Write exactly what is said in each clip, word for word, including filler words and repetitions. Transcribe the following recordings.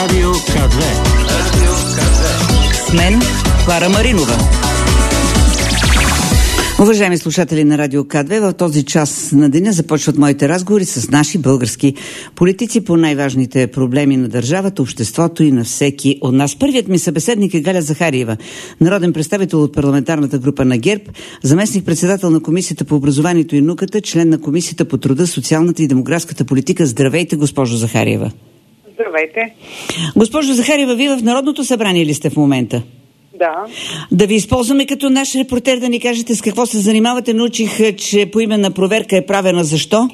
Радио Ка две. Радио Ка две. С мен Клара Маринова. Уважаеми слушатели на Радио Ка две, в този час на деня започват моите разговори с наши български политици по най-важните проблеми на държавата, обществото и на всеки от нас. Първият ми събеседник е Галя Захариева, народен представител от парламентарната група на ГЕРБ, заместник-председател на Комисията по образованието и науката, член на Комисията по труда, социалната и демографската политика. Здравейте, госпожо Захариева. Здравейте. Госпожо Захариева, вие в Народното събрание ли сте в момента? Да. Да ви използваме като наш репортер да ни кажете с какво се занимавате. Научих, че поименна проверка е правена. Защо?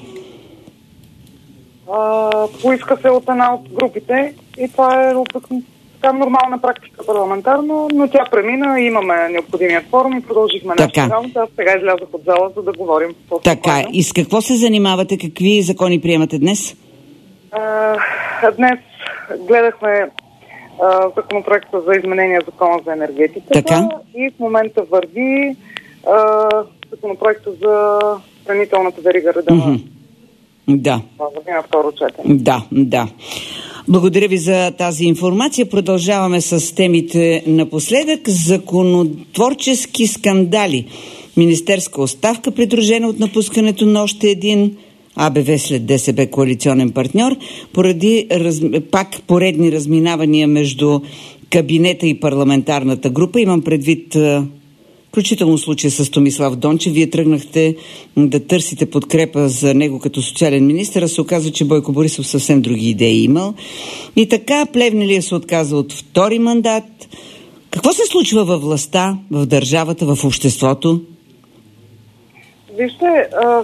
А, поиска се от една от групите и това е така нормална практика парламентарно, но тя премина, имаме необходимия форум и продължихме нашата работа. Аз сега излязах от зала, за да говорим по-спокойно. Така, и с какво се занимавате? Какви закони приемате днес? А, днес гледахме законопроекта за изменение на закона за енергетиката. Така. И в момента върви а, законопроекта за хранителната верига реда mm-hmm. Да. на второ четене. Да, да. Благодаря ви за тази информация. Продължаваме с темите напоследък. Законотворчески скандали. Министерска оставка, придружена от напускането на още един А Б В след Д С Б коалиционен партньор, поради раз... пак поредни разминавания между кабинета и парламентарната група. Имам предвид включително случая с Томислав Дончев. Вие тръгнахте да търсите подкрепа за него като социален министър, а се оказа, че Бойко Борисов съвсем други идеи имал. И така Плевнелиев се отказа от втори мандат. Какво се случва във властта, в държавата, в обществото? Вижте, а...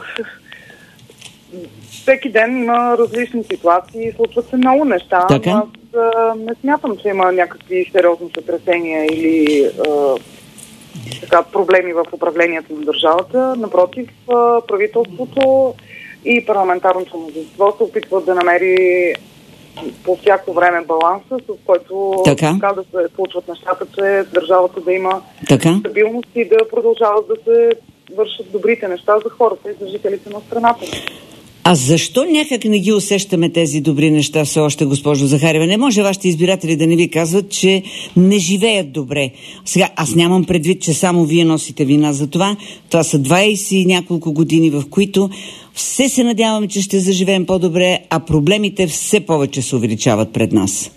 всеки ден има различни ситуации, случват се много неща. Така? Аз а, не смятам, че има някакви сериозни сътресения или а, така, проблеми в управлението на държавата. Напротив, а, правителството и парламентарното мнозинство се опитват да намери по всяко време баланса, с който така, така да се случват нещата, че държавата да има така стабилност и да продължават да се вършат добрите неща за хората и за жителите на страната. А защо някак не ги усещаме тези добри неща все още, госпожо Захариева? Не може вашите избиратели да не ви казват, че не живеят добре. Сега, аз нямам предвид, че само вие носите вина за това. Това са двайсет и няколко години, в които все се надяваме, че ще заживеем по-добре, а проблемите все повече се увеличават пред нас.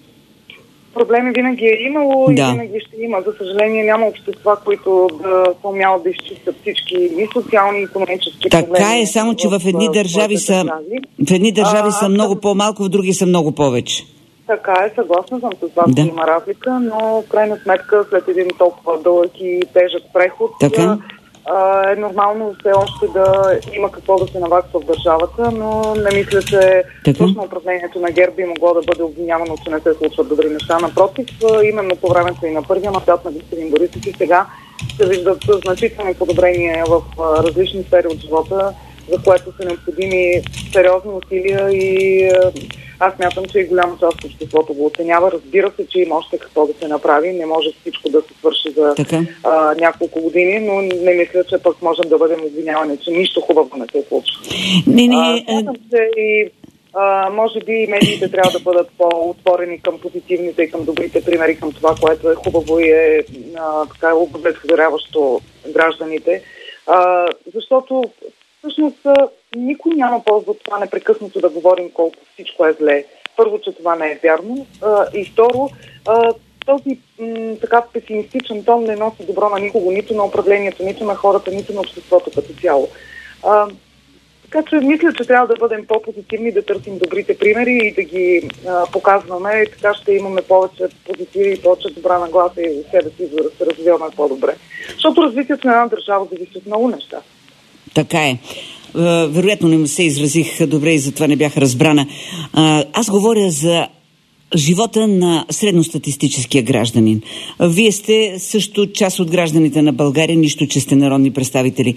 Проблеми винаги е имало да. и винаги ще има. За съжаление няма общества, които да умяват да изчистят всички и социални, и икономически така проблеми. Така е, само че в, в едни държави са, държави. В едни държави а, са много съм... по-малко, в други са много повече. Така е, съгласна съм с вас, да. Има разлика, но в крайна сметка след един толкова дълъг и тежък преход така? е нормално все още да има какво да се наваксва в държавата, но не мисля, че точно управлението на ГЕРБ би могло да бъде обвинявано, че не се случват добри неща. Напротив, именно по времето и на първия мандат на господин Борисов и сега се виждат значителни подобрения в различни сфери от живота, за което са необходими сериозни усилия и аз мятам, че и голяма част от обществото го оценява. Разбира се, че има още какво да се направи. Не може всичко да се свърши за а, няколко години, но не мисля, че пък можем да бъдем обвинявани, че нищо хубаво не се случва. Не, не, а, мятам, че и а, може би медиите трябва да бъдат по-отворени към позитивните и към добрите примери, към това, което е хубаво и е а, така удовлетворяващо гражданите. А, защото всъщност никой няма полза от това непрекъснато да говорим колко всичко е зле. Първо, че това не е вярно. А, и второ, а, този м, така песимистичен тон не носи добро на никого, нито на управлението, нито на хората, нито на обществото като цяло. А, така че мисля, че трябва да бъдем по-позитивни, да търсим добрите примери и да ги а, показваме. И така ще имаме повече позитиви и повече добра нагласа и за себе си, за да се развиваме по-добре. Защото развитието на една държава зависи от много неща. Така е. Вероятно не се изразих добре и затова не бях разбрана. Аз говоря за живота на средностатистическия гражданин. Вие сте също част от гражданите на България, нищо, че сте народни представители.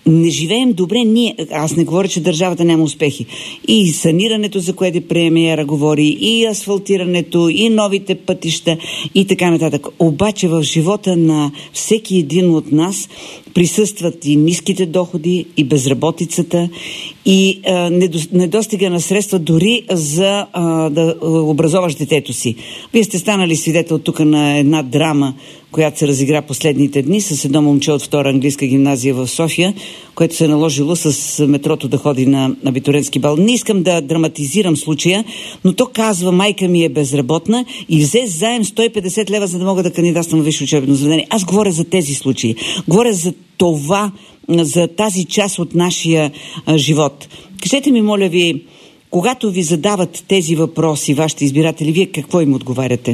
не живеем добре ние. Аз не говоря, че държавата няма успехи. И санирането, за което премиера говори, и асфалтирането, и новите пътища, и така нататък. Обаче в живота на всеки един от нас присъстват и ниските доходи, и безработицата, и а, недостига на средства дори за а, да образоваш детето си. Вие сте станали свидетел тук на една драма, която се разигра последните дни с едно момче от втора английска гимназия в София, което се е наложило с метрото да ходи на абитуриентски бал. Не искам да драматизирам случая, но то казва: майка ми е безработна и взе заем сто и петдесет лева, за да мога да кандидатствам в висше учебно заведение. Аз говоря за тези случаи. Говоря за това, за тази част от нашия а, живот. Кажете ми, моля ви, когато ви задават тези въпроси вашите избиратели, вие какво им отговаряте?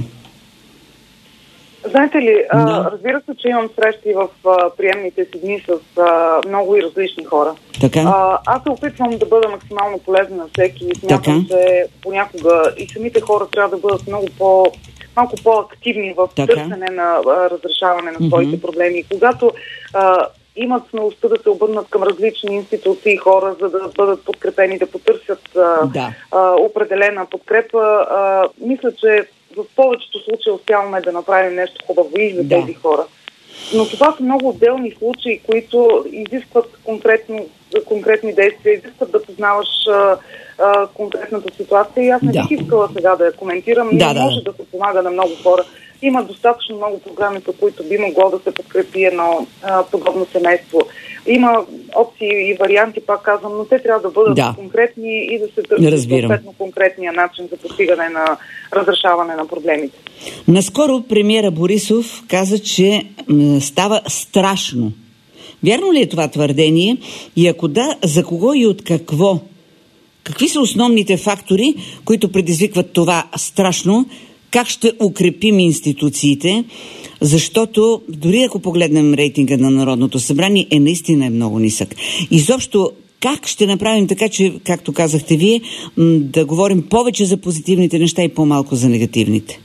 Знаете ли, да. а, разбира се, че имам срещи в а, приемните си дни с а, много и различни хора. Така? А, аз се опитвам да бъда максимално полезна на всеки и смятам, че понякога и самите хора трябва да бъдат много по, малко по-активни в така. Търсене на а, разрешаване на своите mm-hmm. проблеми. Когато а, имат смелостта да се обърнат към различни институции и хора, за да бъдат подкрепени, да потърсят а, да. а, определена подкрепа, а, мисля, че в повечето случаи успяваме да направим нещо хубаво и за да. тези хора. Но това са много отделни случаи, които изискват конкретно, конкретни действия, изискват да познаваш а, а, конкретната ситуация и аз не да. бих искала сега да я коментирам. Да, не да, може да. да се помага на много хора. Има достатъчно много програми, по които би могло да се подкрепи едно а, подобно семейство. Има опции и варианти, пак казвам, но те трябва да бъдат да. конкретни и да се търсят съответно конкретния начин за постигане на разрешаване на проблемите. Наскоро премиера Борисов каза, че м, става страшно. Вярно ли е това твърдение? И ако да, за кого и от какво? Какви са основните фактори, които предизвикват това страшно? Как ще укрепим институциите? Защото дори ако погледнем рейтинга на Народното събрание, е наистина е много нисък. Изобщо, как ще направим така, че, както казахте вие, да говорим повече за позитивните неща и по-малко за негативните?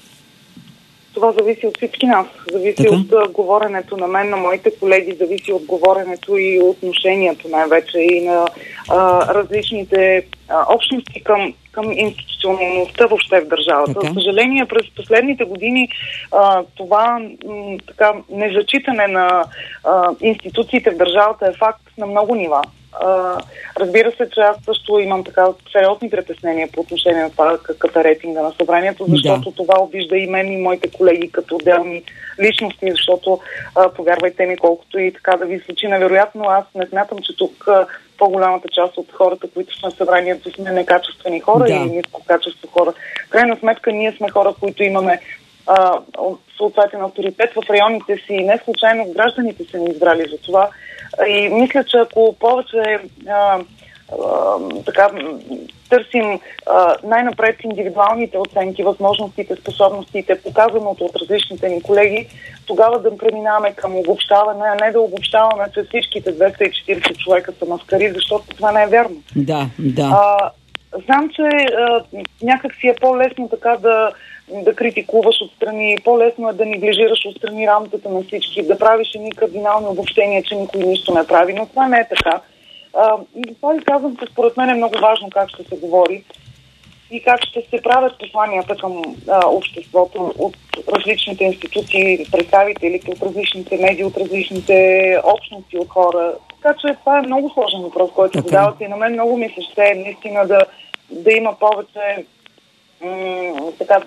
Това зависи от всички нас. Зависи така? от uh, говоренето на мен, на моите колеги, зависи от говоренето и отношението най-вече и на uh, различните uh, общности към, към институционалността въобще в държавата. За съжаление, през последните години uh, това м, така, незачитане на uh, институциите в държавата е факт на много нива. Uh, разбира се, че аз също имам така сериозни притеснения по отношение на това какъв е рейтинга на събранието, защото да. това обижда и мен и моите колеги като отделни личности, защото uh, повярвайте ми, колкото и така да ви звучи невероятно, аз не смятам, че тук uh, по-голямата част от хората, които сме в събранието, сме некачествени хора да. или ниско качество хора. В крайна сметка ние сме хора, които имаме uh, съответен авторитет в районите си и не случайно гражданите са ни избрали за това. И мисля, че ако повече а, а, така, търсим а, най-напред индивидуалните оценки, възможностите, способностите, показаното от различните ни колеги, тогава да преминаваме към обобщаване, а не да обобщаваме, че всичките двеста и четиридесет човека са маскари, защото това не е вярно. Да, да. А, знам, че а, някак си е по-лесно така да да критикуваш отстрани, по-лесно е да неглижираш отстрани работата на всички, да правиш едни кардинални обобщения, че никой нищо не прави, но това не е така. А, и това ви казвам, че според мен е много важно как ще се говори и как ще се правят посланията към а, обществото от различните институции, представителите от различните медии, от различните общности от хора. Така че това е много сложен въпрос, който задавате и на мен много ми се ще наистина да, да има повече м- така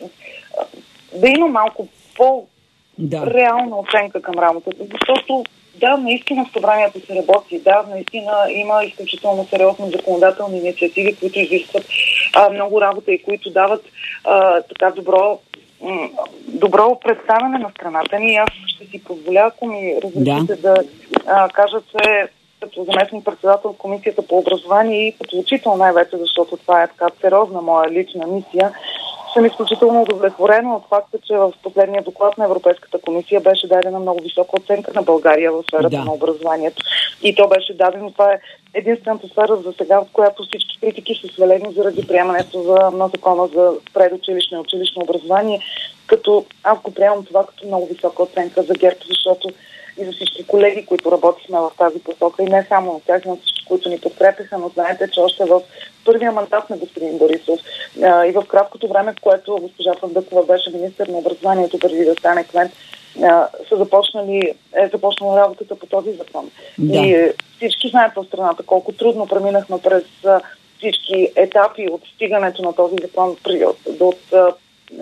да има малко по-реална да. оценка към работата, защото да, наистина в събранието се работи, да, наистина има изключително сериозни законодателни инициативи, които изискват а, много работа и които дават а, така добро, м- добро представяне на страната ни. Аз ще си позволя, ако ми разрешите да, да а, кажа, че като заместник председател в Комисията по образование и като учител най-вече, защото това е така сериозна моя лична мисия, съм изключително удовлетворена от факта, че в последния доклад на Европейската комисия беше дадена много висока оценка на България в сферата да. на образованието. И то беше дадено. Това е единствената сфера за сега, в която всички критики са свалени заради приемането за, на закона за предучилищно и училищно образование, като аз го приемам това като много висока оценка за ГЕРБ, защото и за всички колеги, които работихме в тази посока и не само на тях, но всички, които ни подкрепиха, но знаете, че още в първия мандат на господин Борисов а, и в краткото време, в което госпожа Фандъкова беше министър на образованието преди да стане кмет, а, са започнали, е започнала работата по този закон. Да. И всички знаят в страната колко трудно преминахме през а, всички етапи от стигането на този закон при, от, от а,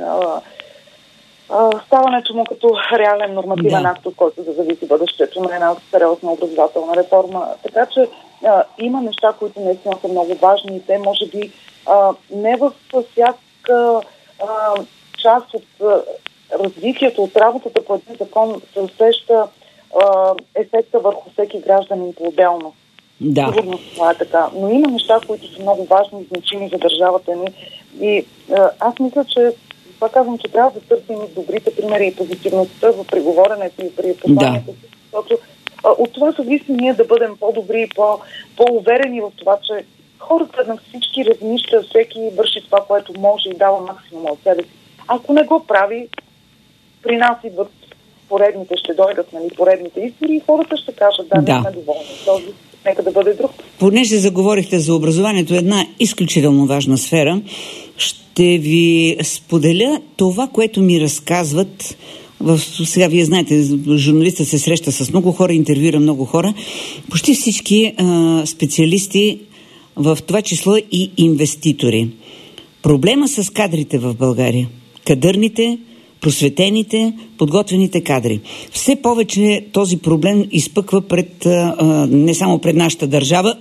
а, ставането му като реален нормативен да. акт, от който да зависи бъдещето на една сериозна образователна реформа. Така че а, има неща, които наистина са много важни и те може би а, не във всяка а, част от а, развитието, от работата по един закон се усеща а, ефекта върху всеки гражданин по-отделно. Да. Сигурно това е така. Но има неща, които са много важни и значими за държавата ни. И а, аз мисля, че това казвам, че трябва да търсим добрите примери и позитивността в преговоренето и при посланието, да. защото а, от това зависи ние да бъдем по-добри и по, по-уверени в това, че хората на всички размисля, всеки върши това, което може и дава максимума от себе си. Ако не го прави, при нас идват поредните, ще дойдат, нали, поредните избори и хората ще кажат, да, да. не сме доволни. Този нека да бъде друг. Понеже заговорихте за образованието, една изключително важна сфера, ще ви споделя това, което ми разказват. В, сега вие знаете, журналистът се среща с много хора, интервюира много хора. Почти всички а, специалисти, в това число и инвеститори. Проблема с кадрите в България. Кадърните, просветените, подготвените кадри. Все повече този проблем изпъква пред, а, не само пред нашата държава,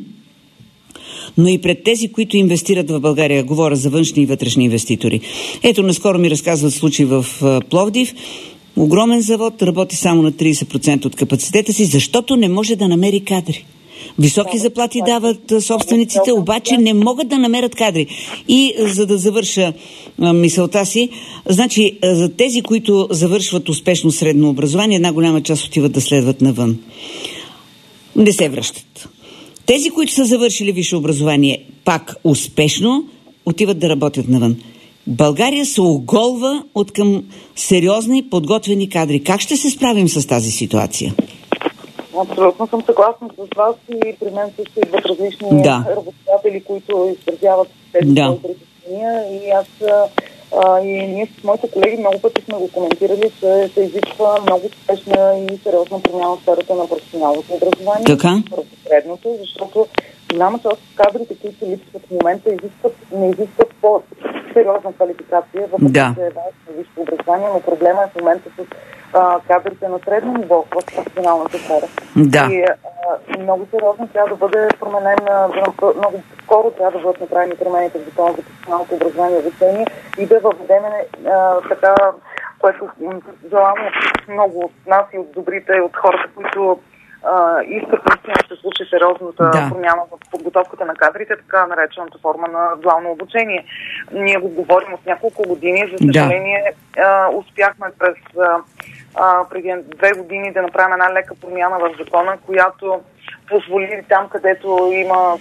но и пред тези, които инвестират в България. Говоря за външни и вътрешни инвеститори. Ето, наскоро ми разказват случай в а, Пловдив. Огромен завод, работи само на трийсет процента от капацитета си, защото не може да намери кадри. Високи заплати дават собствениците, обаче не могат да намерят кадри. И за да завърша а, мисълта си, значи за тези, които завършват успешно средно образование, една голяма част отиват да следват навън. Не се връщат. Тези, които са завършили висше образование пак успешно, отиват да работят навън. България се оголва от към сериозни подготвени кадри. Как ще се справим с тази ситуация? Абсолютно съм съгласна с вас и при мен също идват различни да. работодатели, които изразяват тези да. притеснения и аз а, и ние с моите колеги много пъти сме го коментирали, че се изисква много спешна и сериозна промяна в сферата на професионалното образование. Така? Средното, защото голяма част от кадрите, които липсват в момента, изискват, не изискват по-сериозна квалификация, въпреки да. че е важно висше образование, но проблема е в момента с а, кадрите на средно ниво в професионалната сфера. Да. И а, много сериозно трябва да бъде променен, много скоро трябва да бъдат направени промените в закона за професионалното образование и обучение и да въведем така, което желано много от нас и от добрите, от хората, които Uh, искат наистина да се случи сериозната да. промяна в подготовката на кадрите, така наречената форма на дуално обучение. Ние го говорим от няколко години, за съжаление да. uh, успяхме през uh, uh, преди две години да направим една лека промяна в закона, която позволи там, където има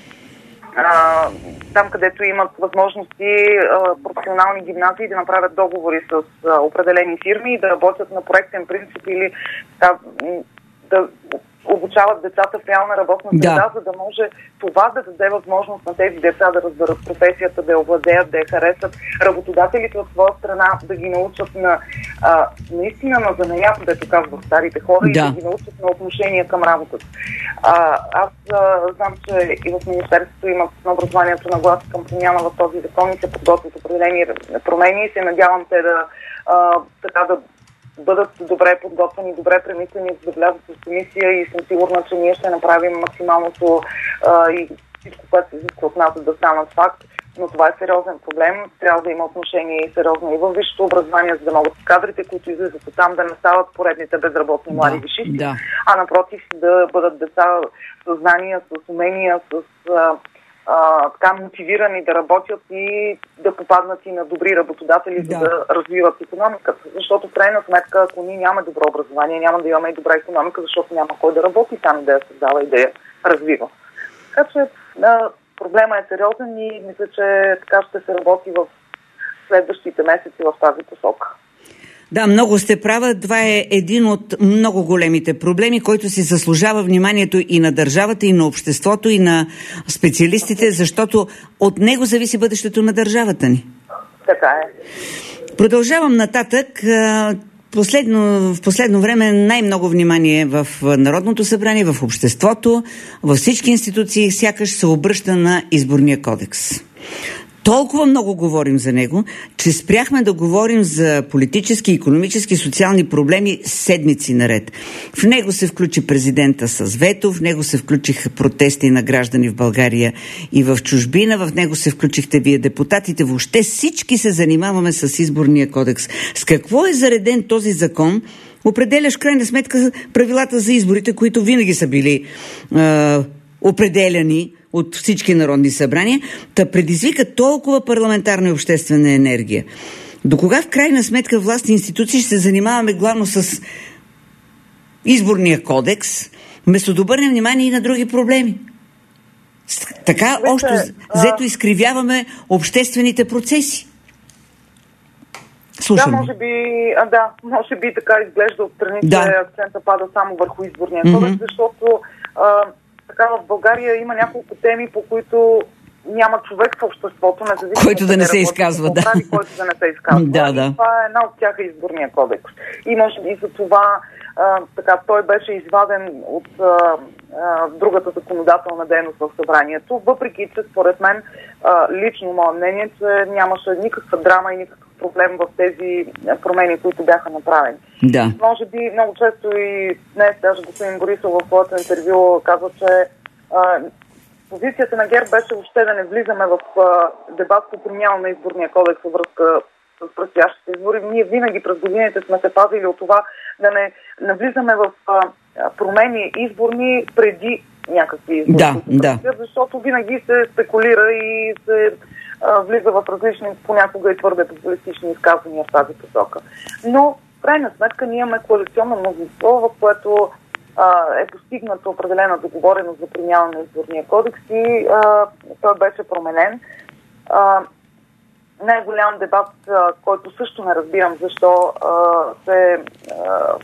uh, там, където имат възможности uh, професионални гимназии да направят договори с uh, определени фирми и да работят на проектен принцип или да, да обучават децата в реална работна среда, да. за да може това да даде възможност на тези деца да разберат професията, да я овладеят, да я харесат. Работодателите от своя страна да ги научат на а, наистина на занаят, дето казват старите хора, да. и да ги научат на отношение към работата. А, аз а, знам, че и в Министерството имат на образованието на глас към промяна в този закон и се подготвят определени промени и се надявам те да а, така да бъдат добре подготвени, добре премислени, за да влязат в комисия и съм сигурна, че ние ще направим максималното а, и всичко, което се изисква от нас, да станат факт. Но това е сериозен проблем. Трябва да има отношение и сериозно и във висшето образование, за да могат кадрите, които излизат от там, да не стават поредните безработни млади да, висшисти, да. а напротив да бъдат деца с знания, с умения, с а, а, така мотивирани да работят и да попаднат и на добри работодатели, да. за да развиват икономиката. Защото в крайна сметка, ако ние нямаме добро образование, няма да имаме и добра икономика, защото няма кой да работи там, да я създава и да я развива. Така че а, проблема е сериозен и мисля, че така ще се работи в следващите месеци в тази посока. Да, много сте права. Това е един от много големите проблеми, който си заслужава вниманието и на държавата, и на обществото, и на специалистите, защото от него зависи бъдещето на държавата ни. Така е. Продължавам нататък. Последно, в последно време най-много внимание в Народното събрание, в обществото, във всички институции сякаш се обръща на Изборния кодекс. Толкова много говорим за него, че спряхме да говорим за политически, икономически, социални проблеми седмици наред. В него се включи президента с вето, в него се включиха протести на граждани в България и в чужбина, в него се включихте вие депутатите. Въобще всички се занимаваме с Изборния кодекс. С какво е зареден този закон? Определяш крайна сметка правилата за изборите, които винаги са били е, определяни от всички народни събрания, та предизвика толкова парламентарна и обществена енергия. До кога в крайна сметка властни институции ще се занимаваме главно с Изборния кодекс, вместо да обърнем внимание и на други проблеми? Така още взето изкривяваме обществените процеси. Слушам. Да, може би, а, да, може би така изглежда отстрани, че да. акцента пада само върху Изборния кодекс, mm-hmm. защото а, така в България има няколко теми, по които няма човек в обществото, независимо който да не се изказва, да. Прави, който да не се изказва. Да, да. Това е една от тях е Изборния кодекс. И може би за това а, така, той беше изваден от а, а, другата законодателна дейност в събранието, въпреки че според мен, а, лично мое мнение, че нямаше никаква драма и никакъв проблем в тези промени, които бяха направени. Да. Може би много често и днес, даже господин Борисов в своето интервю казва, че а, позицията на ГЕРБ беше въобще да не влизаме в а, дебат по промяна на Изборния кодекс във връзка с предстоящите избори. Ние винаги през годините сме се пазили от това да не навлизаме в а, промени изборни преди някакви избори. Да, да. Защото винаги се спекулира и се а, влиза в различни, понякога и твърде популистични изказвания в тази посока. Но в крайна сметка ние имаме коалиционно мнозинство, в което а, е постигната определена договореност за промяна на Изборния кодекс и а, той беше променен. А, най-голям дебат, а, който също не разбирам защо а, се, а,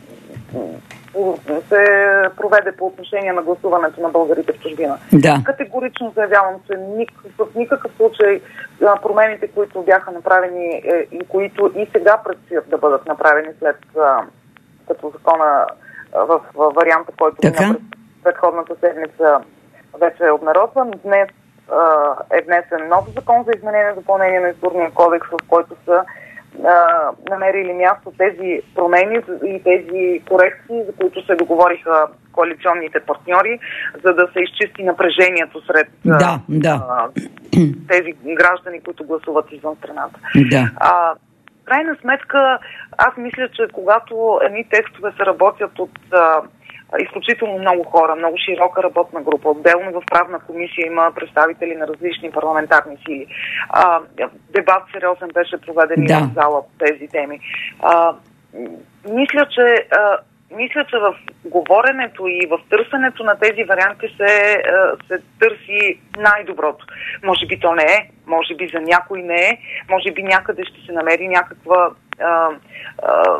се проведе по отношение на гласуването на българите в чужбина. Да. Категорично заявявам, че никакъв, в никакъв случай а, промените, които бяха направени е, и които и сега предстоят да бъдат направени след а, като закона а, в, в варианта, който на предходната седмица вече е обнародван. Днес е внесен нов закон за изменение и допълнение на Изборния кодекс, в който са а, намерили място тези промени и тези корекции, за които се договориха коалиционните партньори, за да се изчисти напрежението сред да, да. А, тези граждани, които гласуват извън страната. Да. А, в крайна сметка, аз мисля, че когато едни текстове се работят от а, изключително много хора, много широка работна група. Отделно в правна комисия има представители на различни парламентарни сили. А, дебат сериозен беше проведен да. в зала по тези теми. А, мисля, че а, мисля, че в говоренето и в търсенето на тези варианти се, се търси най-доброто. Може би то не е, може би за някой не е, може би някъде ще се намери някаква а, а,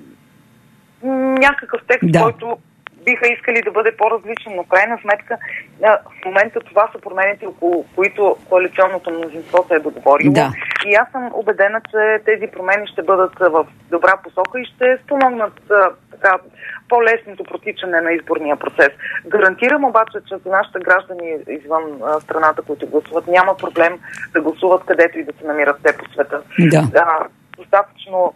някакъв текст, да. който биха искали да бъде по-различен, но в крайна сметка в момента това са промените, около които коалиционното мнозинство се е договорило. Да. И аз съм убедена, че тези промени ще бъдат в добра посока и ще спомогнат така по-лесното протичане на изборния процес. Гарантирам обаче, че за нашите граждани извън страната, които гласуват, няма проблем да гласуват където и да се намират те по света. Да. Да, достатъчно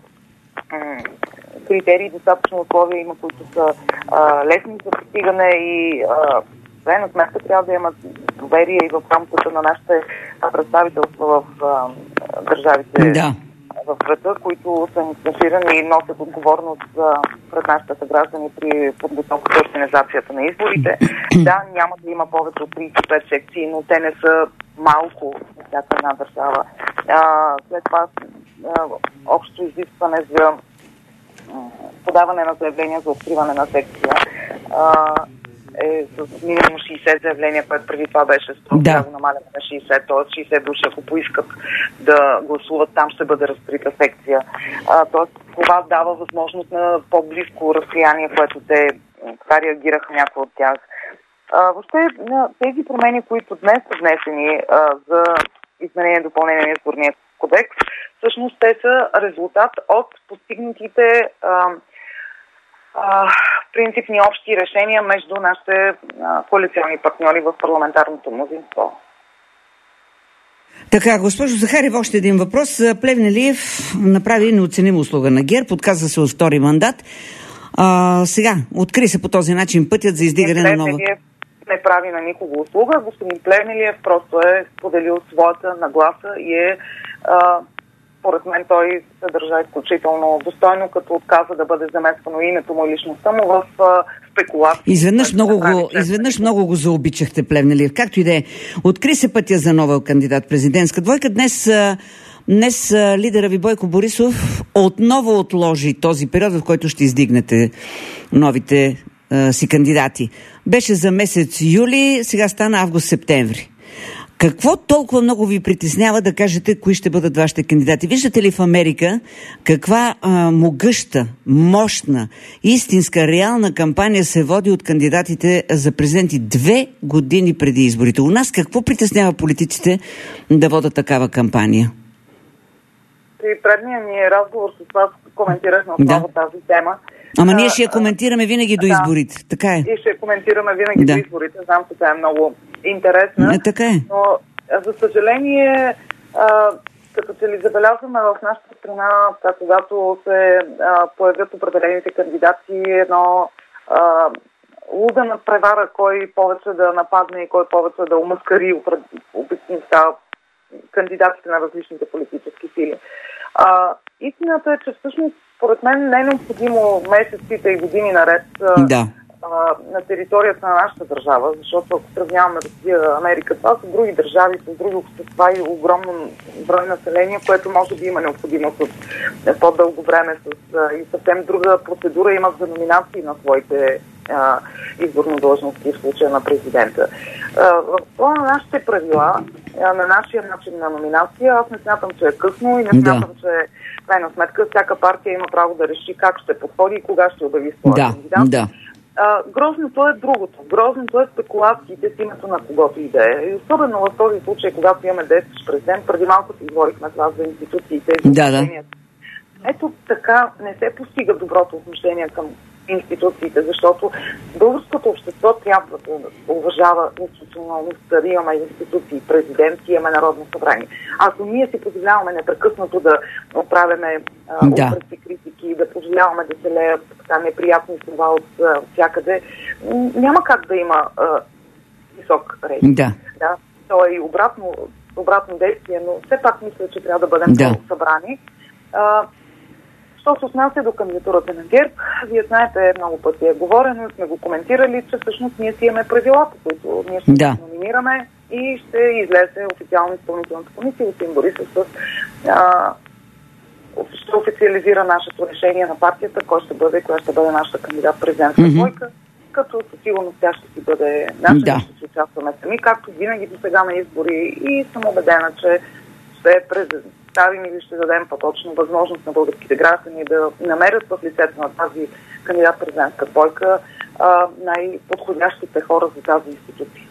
критерии, достатъчно условия има, които са а, лесни за постигане и в крайна сметка трябва да имат доверие и в рамката на нашите представителства в а, държавите да. в света, които са ангажирани и носят отговорност за пред нашите съграждани при подготовката и организацията на изборите. Да, няма да има повече от трийсет и пет секции, но те не са малко в всяка една държава. А, след това а, общо изискване за подаване на заявления за откриване на секция а, е с минимум шейсет заявления, което преди това беше сто, да. да го намаляме на шейсет, т.е. шейсет души, ако поискат да гласуват, там ще бъде разкрита секция. Т.е. това дава възможност на по-близко разстояние, което те така реагираха някои от тях. А, въобще тези промени, които днес са внесени а, за изменение и допълнение на изборния кодекс, всъщност те са резултат от постигнатите а, а, принципни общи решения между нашите а, коалиционни партньори в парламентарното мнозинство. Така, госпожо Захариева, още един въпрос. Плевнелиев направи неоценима услуга на ГЕРБ, отказа се от втори мандат. А, сега, откри се по този начин пътят за издигане на нова... не прави на никого услуга. Господин Плевнелиев просто е споделил своята нагласа и е, а, поред мен, той се държа изключително достойно, като отказа да бъде замествано името му и личността му в а, спекулации. Изведнъж много, го, изведнъж много го заобичахте, Плевнелиев. Както и да е. Откри се пътя за нова кандидат-президентска двойка. Днес... Днес лидера ви Бойко Борисов отново отложи този период, в който ще издигнете новите а, си кандидати. Беше за месец юли, сега стана август-септември. Какво толкова много ви притеснява да кажете кои ще бъдат вашите кандидати? Виждате ли в Америка каква а, могъща, мощна, истинска, реална кампания се води от кандидатите за президенти две години преди изборите? У нас какво притеснява политиците да водят такава кампания? При предния ни разговор с вас коментирахме отново да. тази тема. Ама ние ще я коментираме винаги до изборите. Да. Така е. И ще я коментираме винаги да. до изборите. Знам, че тя е много интересна. Не, така е. Но, за съжаление, а, като че ли забелязваме в нашата страна, та, когато се а, появят определените кандидати, едно а, луда надпревара, кой повече да нападне и кой повече да умаскари обикновеността кандидатите на различните политически сили. А, истината е, че всъщност, според мен, не е необходимо месеците и години наред да. а, на територията на нашата държава, защото ако сравняваме Русия, Америка, това са други държави, с други общества и огромно брой население, което може би има необходимост от по-дълго време с, а, и съвсем друга процедура имат за номинации на своите а, изборни длъжности в случая на президента. А, в това на нашите правила, а, на нашия начин на номинация, аз не смятам, че е късно и не смятам, да. че крайна сметка всяка партия има право да реши как ще подходи и кога ще обяви своя да, кандидат. Да. А, грозното е другото. Грозното е спекулациите с името на когото и да е. И особено в този случай, когато имаме действащ президент, преди малко си говорихме това за институциите и да, да. Ето така не се постига доброто отношение към институциите, защото българското общество трябва да уважава институционалността, да имаме институции, президент, имаме Народно събрание. Ако ние си позволяваме непрекъснато да отправяме да. упреци, критики, да позволяваме да се леят така неприятни слова от а, всякъде, няма как да има а, висок рейтинг. Да. Да. То е и обратно, обратно действие, но все пак мисля, че трябва да бъдем да. събрани. А, Що се отнася до кандидатурата на ГЕРБ, вие знаете, много пъти е говорено, сме го коментирали, че всъщност ние си имаме правила, по които ние ще да. се номинираме и ще излезе официално изпълнителната комисия от Бойко Борисов с а, ще официализира нашето решение на партията, кой ще бъде, коя ще бъде нашата кандидат-президентска mm-hmm. двойка, като със сигурност тя ще си бъде наша, да. ще си участваме сами, както винаги до сега на избори и съм убедена, че ще е президент. Ставим или ще дадем по-точно възможност на българските граждани да намерят в лицето на тази кандидат-президентска двойка най-подходящите хора за тази институция.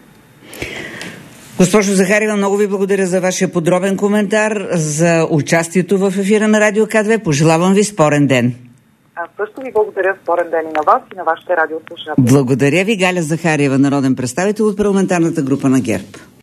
Госпожо Захариева, много ви благодаря за вашия подробен коментар, за участието в ефира на Радио К две. Пожелавам ви спорен ден. Аз също ви благодаря, спорен ден и на вас и на вашите радиослушатели. Благодаря ви, Галя Захариева, народен представител от парламентарната група на ГЕРБ.